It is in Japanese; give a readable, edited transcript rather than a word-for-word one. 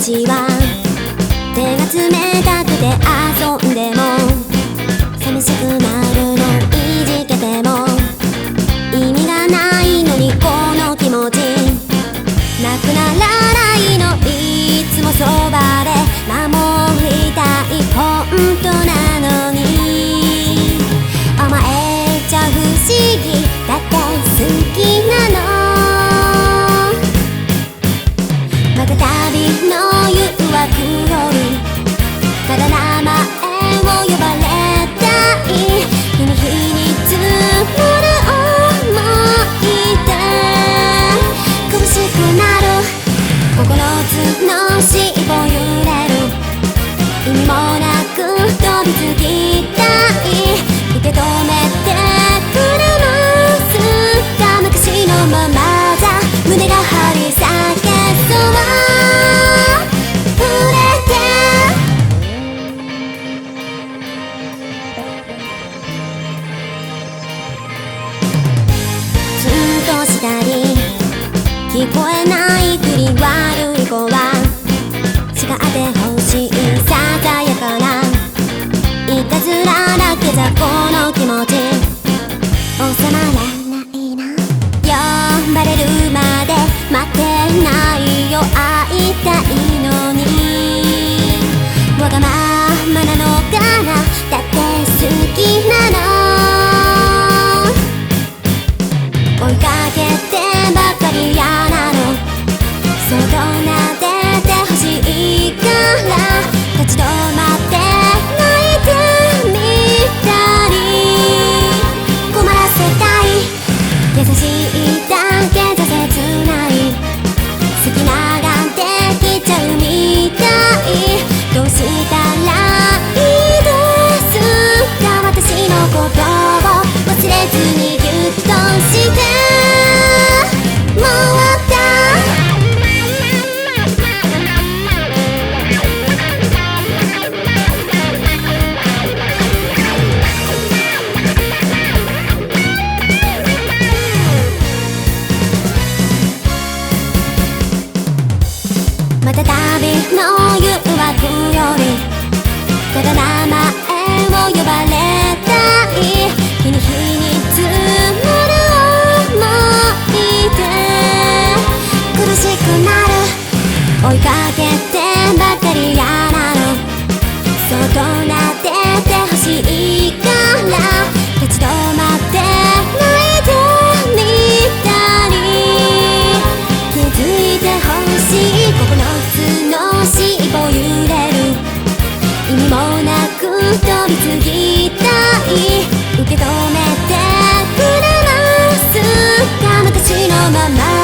私は手が冷たくて遊んでも寂しくなるのいじけても意味がないのにこの気持ちなくならないのいつもそばで守りたい本当なのに甘えちゃ不思議だって好きなのまた旅の誘惑よりただ名前を呼ばれたい日に日に積もる想いで苦しくなる9つの尻尾揺れる意味もなく飛びつきたい受け止めてくれますか昔のままじゃ胸が張り裂けそう触れてツンとしたり聞こえないふり悪い子は叱ってほしいささやかないたずらだけじゃこの気持ち収まらないな呼ばれるまで待ってないよ会いたいのにわがままなのかなだって好きなの追いかけてばかり嫌なのそっと撫でてほしいから立ち止まって泣いてみたり困らせたい優しいだけじゃ切ない好きながってきちゃうみたいどうしたらいいですか私のことを忘れずにギュッとしてもうまた旅の誘惑よりただ名前を呼ばれたい日に日に積もる想いで苦しくなる追いかけてばかり嫌なのそっと撫でてほしいから立ち止まって泣いてみたり気づいてほしい9つの尻尾揺れる意味もなく飛びつきたい受け止めてくれますか昔のまま